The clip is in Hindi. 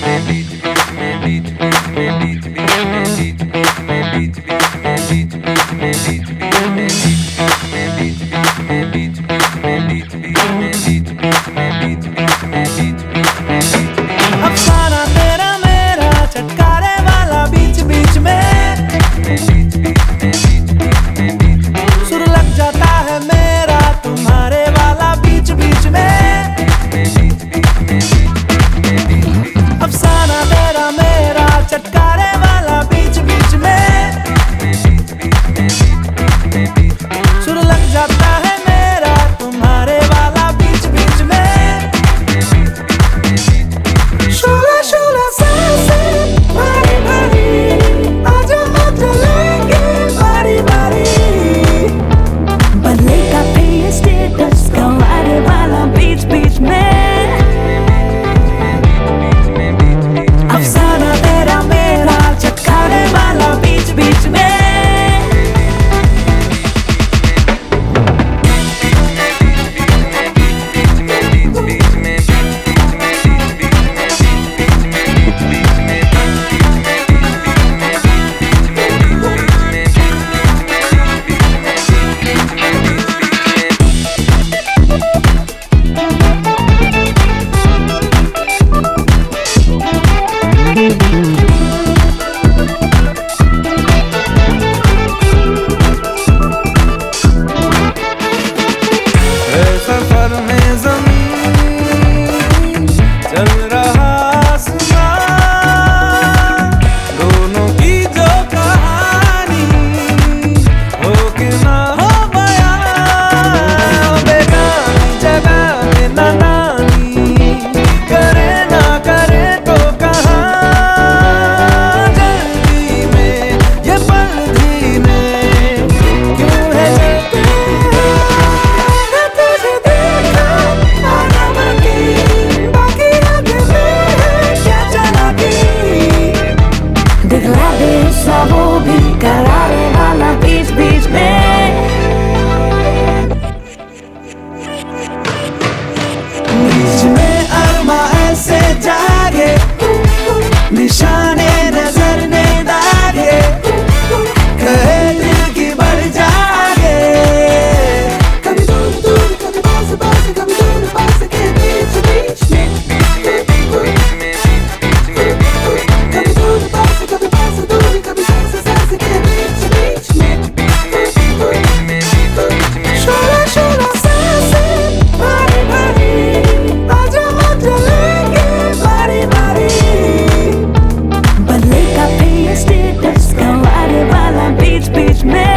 अफसाना तेरा मेरा चटकारे वाला बीच बीच में सुर लग जाता है मेरा तुम्हारे वाला बीच बीच में। अफसाना तेरा मेरा चटकारे वाला बीच बीच में सुर लग जाता है मेरा तुम्हारे वाला बीच बीच में। शोला शोला सांसें भरी भरी आजा हम चलेंगे बारी बारी। बदलेगा फिर स्टेटस गंवारे वाला बीच बीच में। अफसाना तेरा मेरा चटकारे वाला बीच बीच में। सफर में ज़मीन चल रहा आसमां, दोनों की जो कहानी हो कि ना हो बयां। बेगानी जगह में ना नानी करे ना करे तो कहाँ, जल्दी में ये पल धीमे क्यों है चलते दिखला दे सब वो भी करारे वाला बीच बीच में। बीच में अरमा ऐसे जागे निशाने नजर ने दागे, कहे दिल की बढ़ जागे। कभी दूर दूर कभी पास पास कभी दूर पास के बीच बीच में। कभी दूर पास कभी पास दूर कभी सांस सांस के बीच बीच में। शोला शोला सांसें भरी भरी आजा हम चलेंगे बारी बारी। बदलेगा फिर स्टेटस गंवारे वाला बीच बीच में।